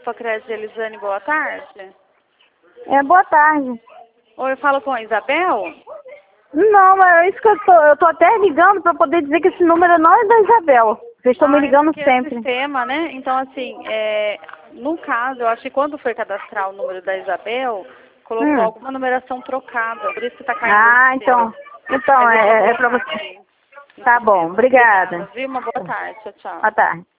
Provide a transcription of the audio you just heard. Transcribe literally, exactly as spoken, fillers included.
Crédito Elisane, boa tarde. É, boa tarde. Oi, eu falo com a Isabel? Não, é isso que eu tô, eu tô até ligando para poder dizer que esse número não é da Isabel. Vocês estão me Ah, é ligando porque é sempre. sistema, né? Então, assim, é, no caso, eu acho que quando foi cadastrar o número da Isabel, colocou Hum. alguma numeração trocada, por isso que tá caindo Ah, no seu. então, então Mas deixa eu é, é para colocar você. aqui no Tá bom, sistema. Obrigada, obrigada. viu? Uma boa tarde. Tchau, tchau. Boa tarde.